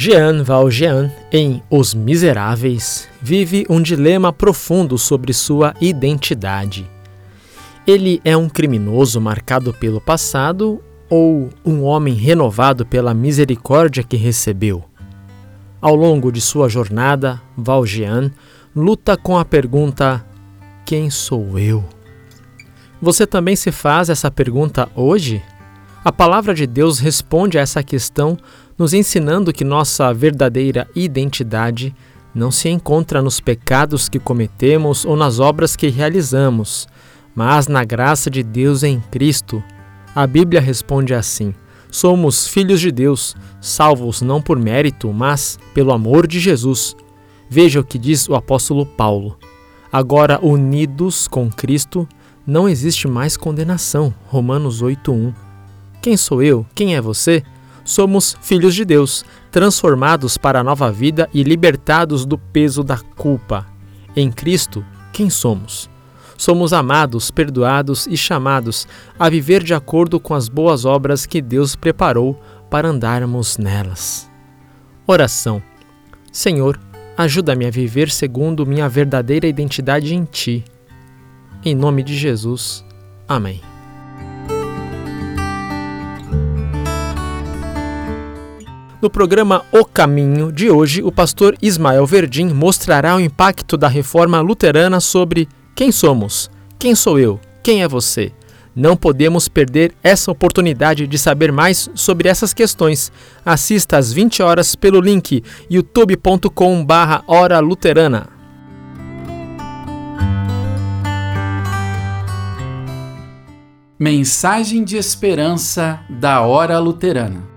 Jean Valjean, em Os Miseráveis, vive um dilema profundo sobre sua identidade. Ele é um criminoso marcado pelo passado ou um homem renovado pela misericórdia que recebeu? Ao longo de sua jornada, Valjean luta com a pergunta: quem sou eu? Você também se faz essa pergunta hoje? A palavra de Deus responde a essa questão, nos ensinando que nossa verdadeira identidade não se encontra nos pecados que cometemos ou nas obras que realizamos, mas na graça de Deus em Cristo. A Bíblia responde assim: somos filhos de Deus, salvos não por mérito, mas pelo amor de Jesus. Veja o que diz o apóstolo Paulo: agora unidos com Cristo, não existe mais condenação. Romanos 8:1. Quem sou eu? Quem é você? Somos filhos de Deus, transformados para a nova vida e libertados do peso da culpa. Em Cristo, quem somos? Somos amados, perdoados e chamados a viver de acordo com as boas obras que Deus preparou para andarmos nelas. Oração. Senhor, ajuda-me a viver segundo minha verdadeira identidade em Ti. Em nome de Jesus. Amém. No programa O Caminho de hoje, o pastor Ismael Verdim mostrará o impacto da reforma luterana sobre quem somos, quem sou eu, quem é você. Não podemos perder essa oportunidade de saber mais sobre essas questões. Assista às 20 horas pelo link youtube.com/Hora Luterana. Mensagem de esperança da Hora Luterana.